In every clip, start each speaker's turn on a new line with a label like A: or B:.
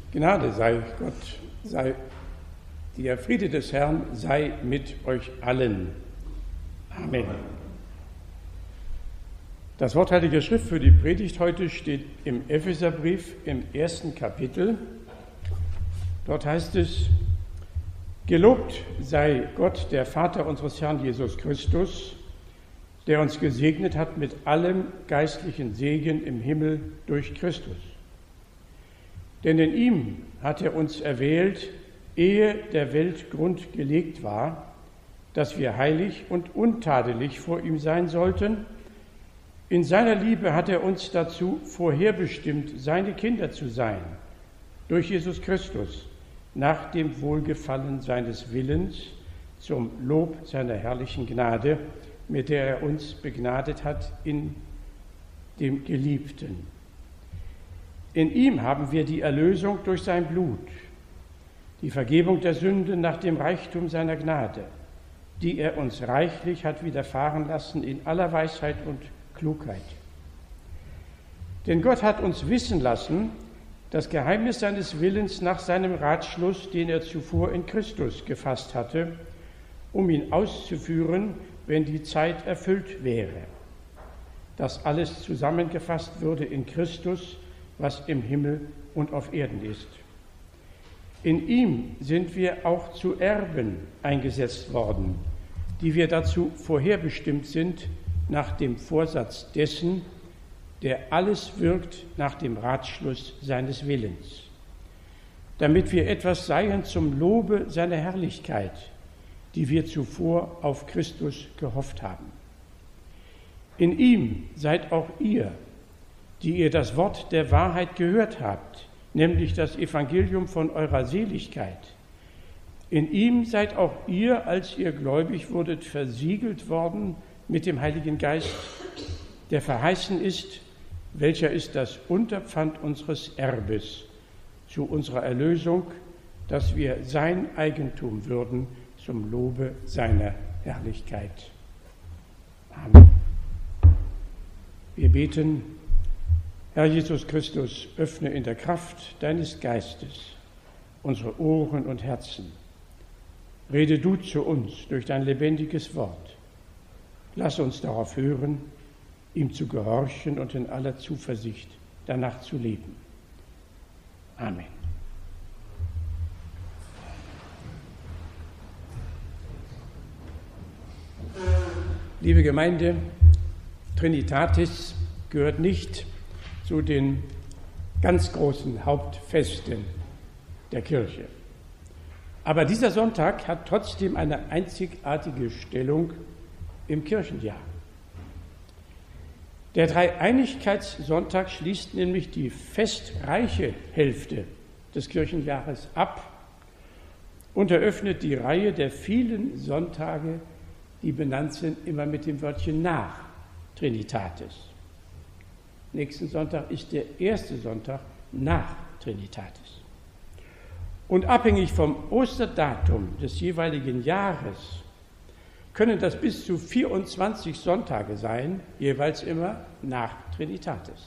A: Gnade sei Gott, der Friede des Herrn sei mit euch allen. Amen. Das Wort Heilige Schrift für die Predigt heute steht im Epheserbrief im 1. Kapitel. Dort heißt es: Gelobt sei Gott, der Vater unseres Herrn Jesus Christus, der uns gesegnet hat mit allem geistlichen Segen im Himmel durch Christus. Denn in ihm hat er uns erwählt, ehe der Welt Grund gelegt war, dass wir heilig und untadelig vor ihm sein sollten. In seiner Liebe hat er uns dazu vorherbestimmt, seine Kinder zu sein, durch Jesus Christus, nach dem Wohlgefallen seines Willens, zum Lob seiner herrlichen Gnade, mit der er uns begnadet hat in dem Geliebten. In ihm haben wir die Erlösung durch sein Blut, die Vergebung der Sünden nach dem Reichtum seiner Gnade, die er uns reichlich hat widerfahren lassen in aller Weisheit und Klugheit. Denn Gott hat uns wissen lassen, das Geheimnis seines Willens nach seinem Ratschluss, den er zuvor in Christus gefasst hatte, um ihn auszuführen, wenn die Zeit erfüllt wäre. Das alles zusammengefasst würde in Christus, was im Himmel und auf Erden ist. In ihm sind wir auch zu Erben eingesetzt worden, die wir dazu vorherbestimmt sind, nach dem Vorsatz dessen, der alles wirkt nach dem Ratschluss seines Willens, damit wir etwas seien zum Lobe seiner Herrlichkeit, die wir zuvor auf Christus gehofft haben. In ihm seid auch ihr, die ihr das Wort der Wahrheit gehört habt, nämlich das Evangelium von eurer Seligkeit. In ihm seid auch ihr, als ihr gläubig wurdet, versiegelt worden mit dem Heiligen Geist, der verheißen ist, welcher ist das Unterpfand unseres Erbes zu unserer Erlösung, dass wir sein Eigentum würden zum Lobe seiner Herrlichkeit. Amen. Wir beten: Herr Jesus Christus, öffne in der Kraft deines Geistes unsere Ohren und Herzen. Rede du zu uns durch dein lebendiges Wort. Lass uns darauf hören, ihm zu gehorchen und in aller Zuversicht danach zu leben. Amen. Liebe Gemeinde, Trinitatis gehört nicht zu den ganz großen Hauptfesten der Kirche. Aber dieser Sonntag hat trotzdem eine einzigartige Stellung im Kirchenjahr. Der Dreieinigkeitssonntag schließt nämlich die festreiche Hälfte des Kirchenjahres ab und eröffnet die Reihe der vielen Sonntage, die benannt sind, immer mit dem Wörtchen nach Trinitatis. Nächsten Sonntag ist der erste Sonntag nach Trinitatis. Und abhängig vom Osterdatum des jeweiligen Jahres können das bis zu 24 Sonntage sein, jeweils immer nach Trinitatis.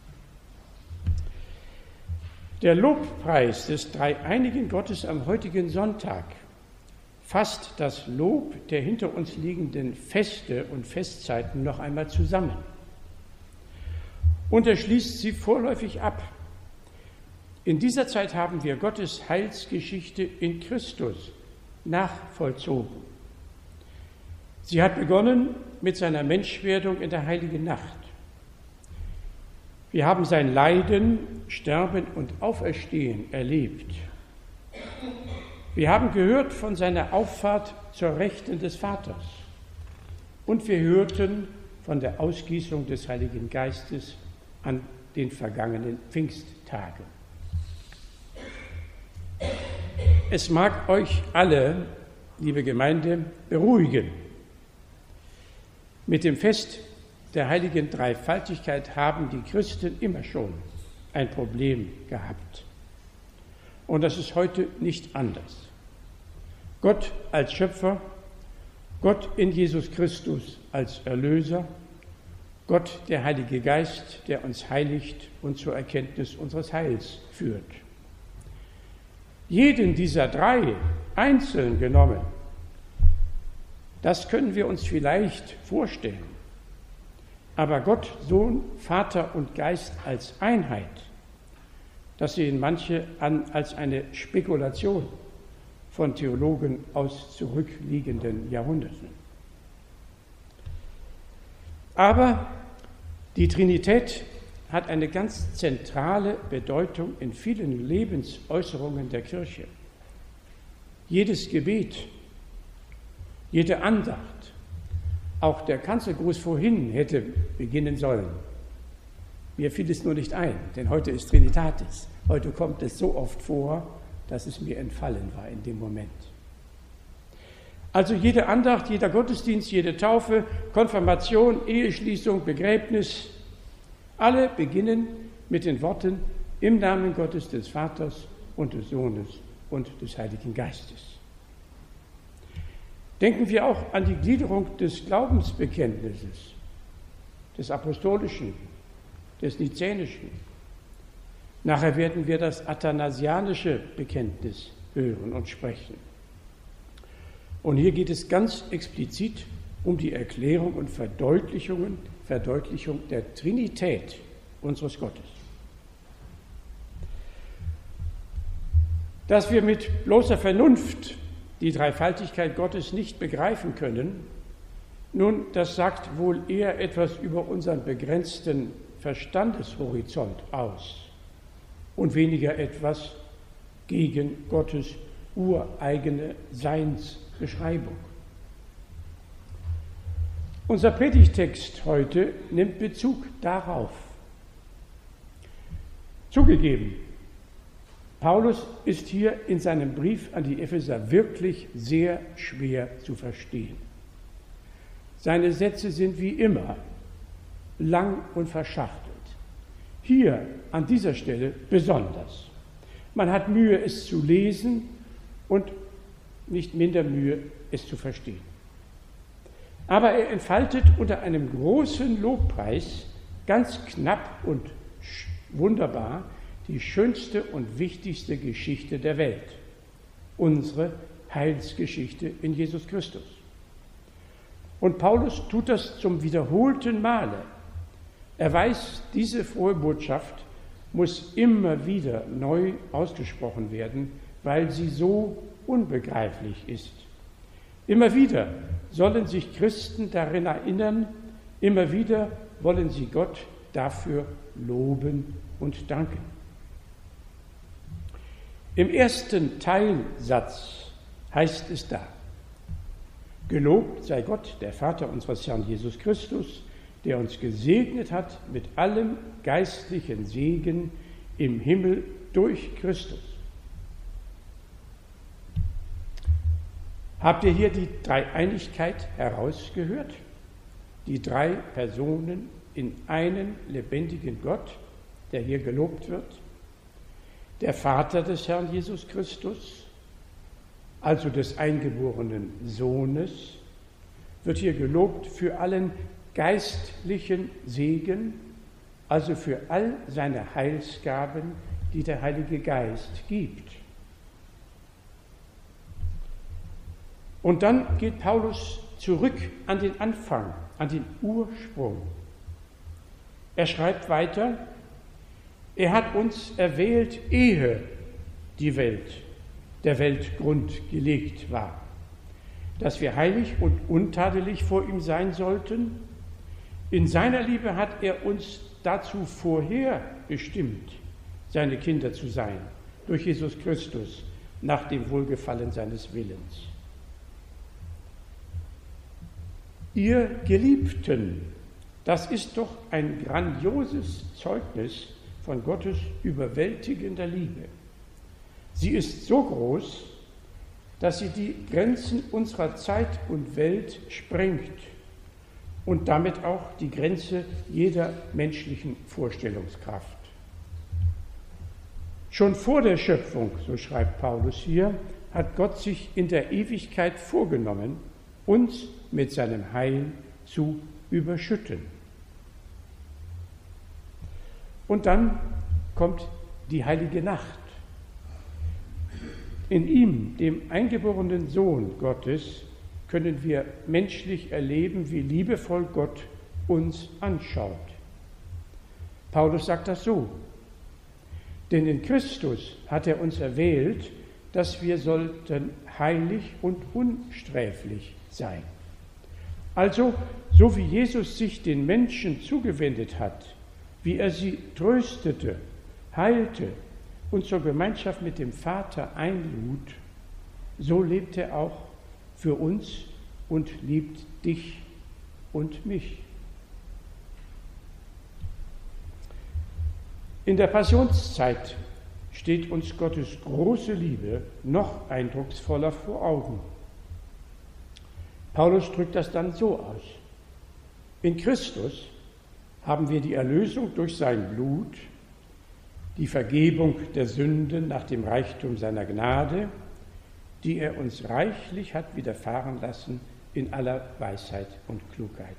A: Der Lobpreis des dreieinigen Gottes am heutigen Sonntag fasst das Lob der hinter uns liegenden Feste und Festzeiten noch einmal zusammen und er schließt sie vorläufig ab. In dieser Zeit haben wir Gottes Heilsgeschichte in Christus nachvollzogen. Sie hat begonnen mit seiner Menschwerdung in der heiligen Nacht. Wir haben sein Leiden, Sterben und Auferstehen erlebt. Wir haben gehört von seiner Auffahrt zur Rechten des Vaters. Und wir hörten von der Ausgießung des Heiligen Geistes an den vergangenen Pfingsttagen. Es mag euch alle, liebe Gemeinde, beruhigen. Mit dem Fest der heiligen Dreifaltigkeit haben die Christen immer schon ein Problem gehabt. Und das ist heute nicht anders. Gott als Schöpfer, Gott in Jesus Christus als Erlöser, Gott der Heilige Geist, der uns heiligt und zur Erkenntnis unseres Heils führt. Jeden dieser drei einzeln genommen, das können wir uns vielleicht vorstellen. Aber Gott, Sohn, Vater und Geist als Einheit, das sehen manche an als eine Spekulation von Theologen aus zurückliegenden Jahrhunderten. Aber die Trinität hat eine ganz zentrale Bedeutung in vielen Lebensäußerungen der Kirche. Jedes Gebet, jede Andacht, auch der Kanzelgruß vorhin hätte beginnen sollen. Mir fiel es nur nicht ein, denn heute ist Trinitatis. Heute kommt es so oft vor, dass es mir entfallen war in dem Moment. Also jede Andacht, jeder Gottesdienst, jede Taufe, Konfirmation, Eheschließung, Begräbnis, alle beginnen mit den Worten im Namen Gottes des Vaters und des Sohnes und des Heiligen Geistes. Denken wir auch an die Gliederung des Glaubensbekenntnisses, des Apostolischen, des Nizänischen. Nachher werden wir das athanasianische Bekenntnis hören und sprechen. Und hier geht es ganz explizit um die Erklärung und Verdeutlichung der Trinität unseres Gottes. Dass wir mit bloßer Vernunft die Dreifaltigkeit Gottes nicht begreifen können, nun, das sagt wohl eher etwas über unseren begrenzten Verstandeshorizont aus und weniger etwas gegen Gottes ureigene Seinsbeschreibung. Unser Predigtext heute nimmt Bezug darauf. Zugegeben, Paulus ist hier in seinem Brief an die Epheser wirklich sehr schwer zu verstehen. Seine Sätze sind wie immer lang und verschachtelt. Hier an dieser Stelle besonders. Man hat Mühe, es zu lesen und nicht minder Mühe, es zu verstehen. Aber er entfaltet unter einem großen Lobpreis ganz knapp und wunderbar die schönste und wichtigste Geschichte der Welt, unsere Heilsgeschichte in Jesus Christus. Und Paulus tut das zum wiederholten Male. Er weiß, diese frohe Botschaft muss immer wieder neu ausgesprochen werden, weil sie so unbegreiflich ist. Immer wieder sollen sich Christen darin erinnern, immer wieder wollen sie Gott dafür loben und danken. Im ersten Teilsatz heißt es da: Gelobt sei Gott, der Vater unseres Herrn Jesus Christus, der uns gesegnet hat mit allem geistlichen Segen im Himmel durch Christus. Habt ihr hier die Dreieinigkeit herausgehört? Die drei Personen in einen lebendigen Gott, der hier gelobt wird. Der Vater des Herrn Jesus Christus, also des eingeborenen Sohnes, wird hier gelobt für allen geistlichen Segen, also für all seine Heilsgaben, die der Heilige Geist gibt. Und dann geht Paulus zurück an den Anfang, an den Ursprung. Er schreibt weiter: Er hat uns erwählt, ehe die Welt, der Weltgrund gelegt war, dass wir heilig und untadelig vor ihm sein sollten. In seiner Liebe hat er uns dazu vorher bestimmt, seine Kinder zu sein, durch Jesus Christus, nach dem Wohlgefallen seines Willens. Ihr Geliebten, das ist doch ein grandioses Zeugnis von Gottes überwältigender Liebe. Sie ist so groß, dass sie die Grenzen unserer Zeit und Welt sprengt und damit auch die Grenze jeder menschlichen Vorstellungskraft. Schon vor der Schöpfung, so schreibt Paulus hier, hat Gott sich in der Ewigkeit vorgenommen, uns mit seinem Heil zu überschütten. Und dann kommt die heilige Nacht. In ihm, dem eingeborenen Sohn Gottes, können wir menschlich erleben, wie liebevoll Gott uns anschaut. Paulus sagt das so: Denn in Christus hat er uns erwählt, dass wir sollten heilig und unsträflich sein. Also, so wie Jesus sich den Menschen zugewendet hat, wie er sie tröstete, heilte und zur Gemeinschaft mit dem Vater einlud, so lebt er auch für uns und liebt dich und mich. In der Passionszeit steht uns Gottes große Liebe noch eindrucksvoller vor Augen. Paulus drückt das dann so aus: In Christus haben wir die Erlösung durch sein Blut, die Vergebung der Sünden nach dem Reichtum seiner Gnade, die er uns reichlich hat widerfahren lassen in aller Weisheit und Klugheit.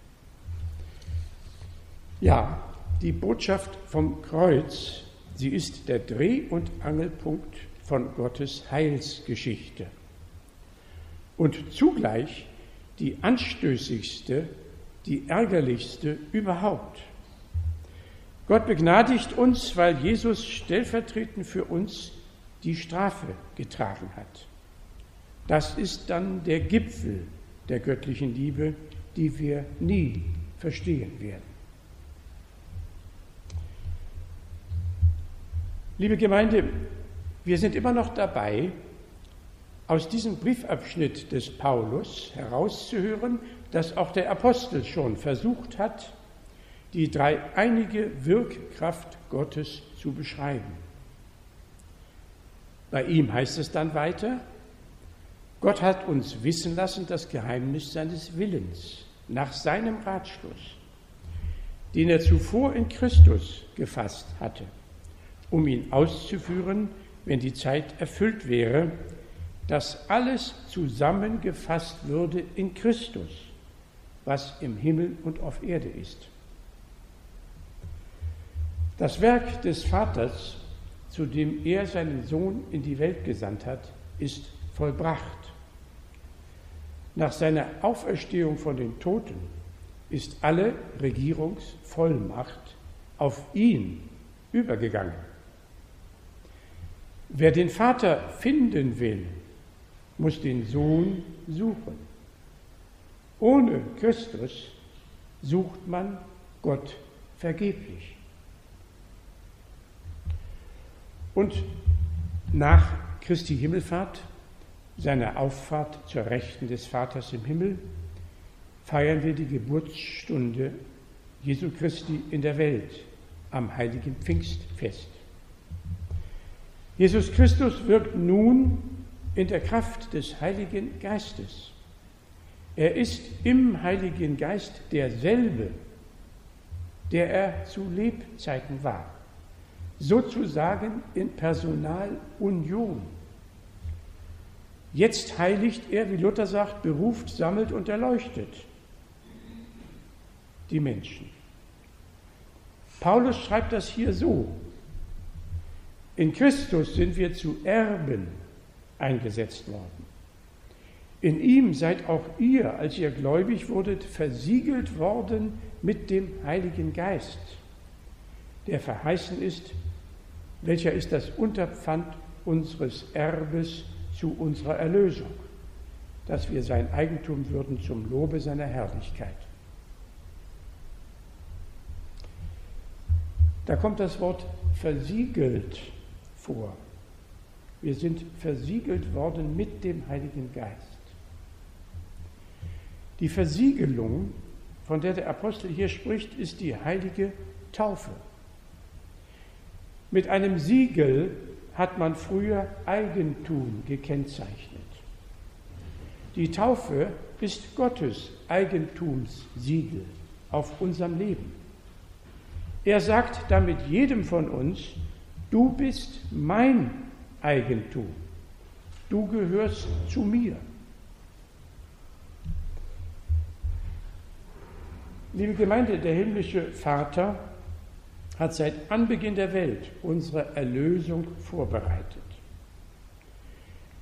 A: Ja, die Botschaft vom Kreuz, sie ist der Dreh- und Angelpunkt von Gottes Heilsgeschichte und zugleich die anstößigste, die ärgerlichste überhaupt. Gott begnadigt uns, weil Jesus stellvertretend für uns die Strafe getragen hat. Das ist dann der Gipfel der göttlichen Liebe, die wir nie verstehen werden. Liebe Gemeinde, wir sind immer noch dabei, aus diesem Briefabschnitt des Paulus herauszuhören, dass auch der Apostel schon versucht hat, die dreieinige Wirkkraft Gottes zu beschreiben. Bei ihm heißt es dann weiter: Gott hat uns wissen lassen das Geheimnis seines Willens nach seinem Ratschluss, den er zuvor in Christus gefasst hatte, um ihn auszuführen, wenn die Zeit erfüllt wäre, dass alles zusammengefasst würde in Christus, was im Himmel und auf Erde ist. Das Werk des Vaters, zu dem er seinen Sohn in die Welt gesandt hat, ist vollbracht. Nach seiner Auferstehung von den Toten ist alle Regierungsvollmacht auf ihn übergegangen. Wer den Vater finden will, muss den Sohn suchen. Ohne Christus sucht man Gott vergeblich. Und nach Christi Himmelfahrt, seiner Auffahrt zur Rechten des Vaters im Himmel, feiern wir die Geburtsstunde Jesu Christi in der Welt am heiligen Pfingstfest. Jesus Christus wirkt nun in der Kraft des Heiligen Geistes. Er ist im Heiligen Geist derselbe, der er zu Lebzeiten war, sozusagen in Personalunion. Jetzt heiligt er, wie Luther sagt, beruft, sammelt und erleuchtet die Menschen. Paulus schreibt das hier so: In Christus sind wir zu Erben eingesetzt worden. In ihm seid auch ihr, als ihr gläubig wurdet, versiegelt worden mit dem Heiligen Geist, der verheißen ist, welcher ist das Unterpfand unseres Erbes zu unserer Erlösung, dass wir sein Eigentum würden zum Lobe seiner Herrlichkeit. Da kommt das Wort versiegelt vor. Wir sind versiegelt worden mit dem Heiligen Geist. Die Versiegelung, von der der Apostel hier spricht, ist die heilige Taufe. Mit einem Siegel hat man früher Eigentum gekennzeichnet. Die Taufe ist Gottes Eigentumssiegel auf unserem Leben. Er sagt damit jedem von uns: Du bist mein Eigentum. Du gehörst zu mir. Liebe Gemeinde, der himmlische Vater hat seit Anbeginn der Welt unsere Erlösung vorbereitet.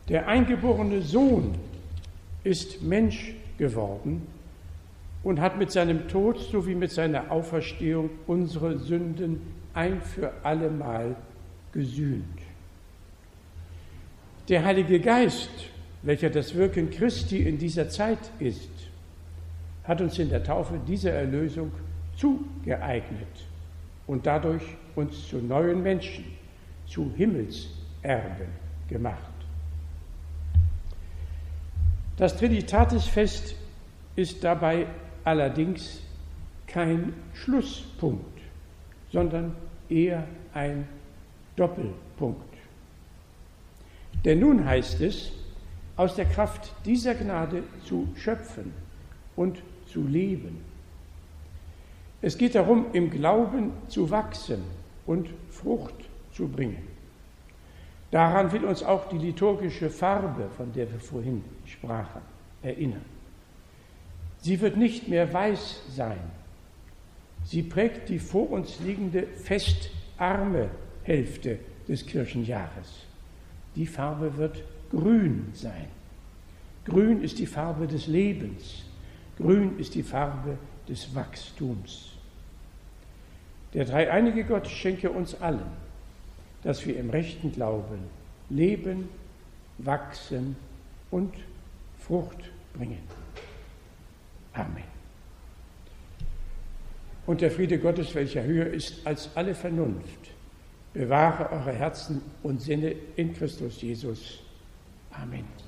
A: Der eingeborene Sohn ist Mensch geworden und hat mit seinem Tod sowie mit seiner Auferstehung unsere Sünden ein für allemal gesühnt. Der Heilige Geist, welcher das Wirken Christi in dieser Zeit ist, hat uns in der Taufe diese Erlösung zugeeignet und dadurch uns zu neuen Menschen, zu Himmelserben gemacht. Das Trinitatisfest ist dabei allerdings kein Schlusspunkt, sondern eher ein Doppelpunkt. Denn nun heißt es, aus der Kraft dieser Gnade zu schöpfen und zu leben. Es geht darum, im Glauben zu wachsen und Frucht zu bringen. Daran will uns auch die liturgische Farbe, von der wir vorhin sprachen, erinnern. Sie wird nicht mehr weiß sein. Sie prägt die vor uns liegende festarme Hälfte des Kirchenjahres. Die Farbe wird grün sein. Grün ist die Farbe des Lebens. Grün ist die Farbe des Wachstums. Der dreieinige Gott schenke uns allen, dass wir im rechten Glauben leben, wachsen und Frucht bringen. Amen. Und der Friede Gottes, welcher höher ist als alle Vernunft, bewahre eure Herzen und Sinne in Christus Jesus. Amen.